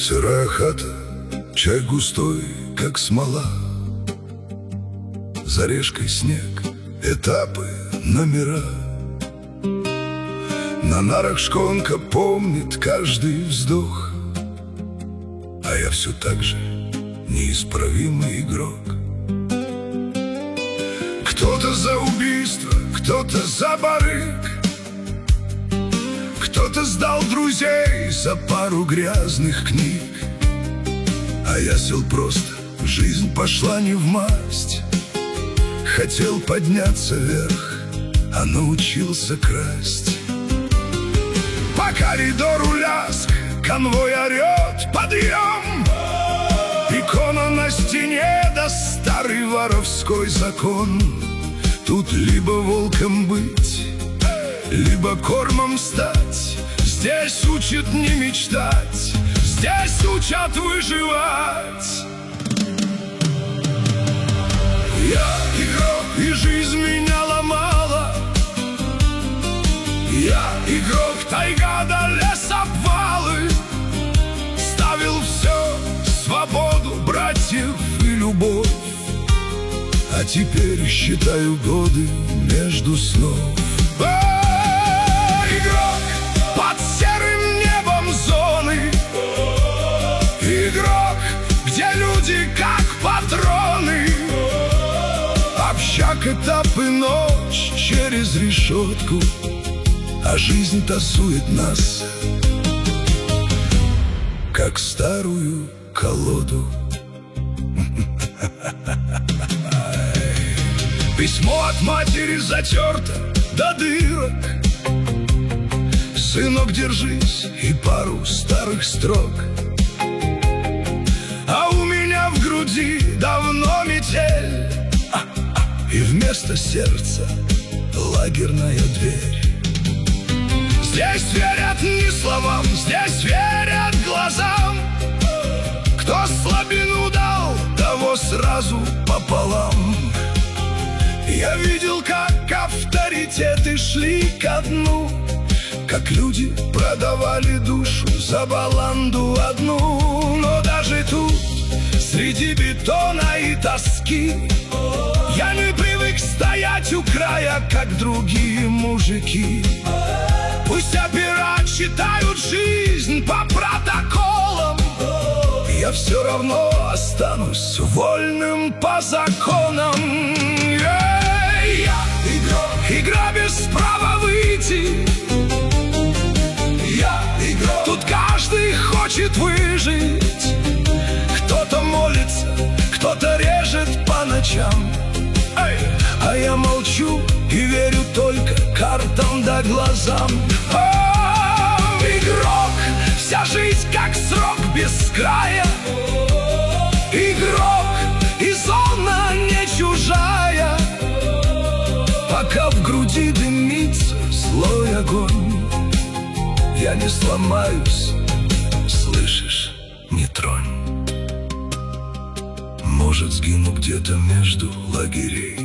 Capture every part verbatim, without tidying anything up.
Сырая хата, чай густой, как смола. За решкой снег, этапы, номера. На нарах шконка помнит каждый вздох, а я все так же неисправимый игрок. Кто-то за убийство, кто-то за барык, кто-то сдал друзей за пару грязных книг. А я сел просто, жизнь пошла не в масть. Хотел подняться вверх, а научился красть. По коридору лязг, конвой орет: подъем! Икона на стене, да старый воровской закон. Тут либо волком быть, либо кормом стать. Здесь учат не мечтать, здесь учат выживать. Я игрок, и жизнь меня ломала. Я игрок, тайга да лес, обвалы. Ставил все, свободу, братьев и любовь. А теперь считаю годы между снов. О, игрок под серым небом зоны. Игрок, где люди как патроны. Общак, этапы, ночь через решетку. А жизнь тасует нас, как старую колоду. Письмо от матери затерто до дырок. Сынок, держись, и пару старых строк. А у меня в груди давно метель, и вместо сердца лагерная дверь. Здесь верят не словам, здесь верят глазам. Кто слабину дал, того сразу пополам. Я видел, как авторитеты шли ко дну, как люди продавали душу за баланду одну. Но даже тут, среди бетона и тоски, я не привык стоять у края, как другие мужики. Пусть опера читают жизнь по протоколам, я все равно останусь вольным по законам. Эй, я игрок, игра без права выйти. Я игрок, тут каждый хочет выжить. Кто-то молится, кто-то режет по ночам. Эй, а я молчу и верю только картам да глазам. О, игрок, вся жизнь как срок без края. Игрок, и зона не чужая. Пока в груди дымится злой огонь, я не сломаюсь, слышишь, не тронь. Может, сгину где-то между лагерей.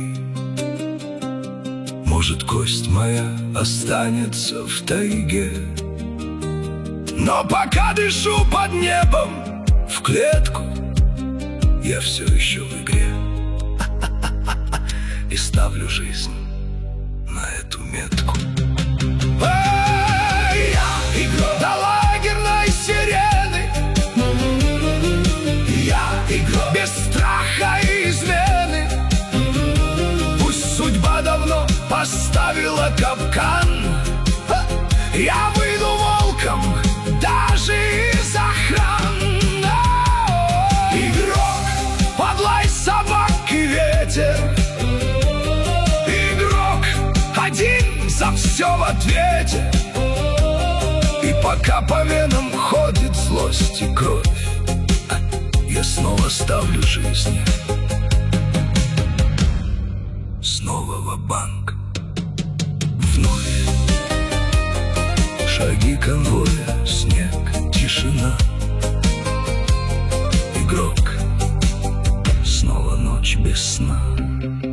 Может, кость моя останется в тайге. Но пока дышу под небом в клетку, я все еще в игре. И ставлю жизнь на эту метку. Эй, я игрок до лагерной сирены. Я игрок без страха и измены. Пусть судьба давно поставила капкан, я выйду волком даже из охран. Игрок под лай собак и ветер. Игрок один за все в ответе. И пока по венам ходит злость и кровь, я снова ставлю жизнь, снова ва-банк. Вновь шаги конвоя, снег, тишина. Игрок, снова ночь без сна.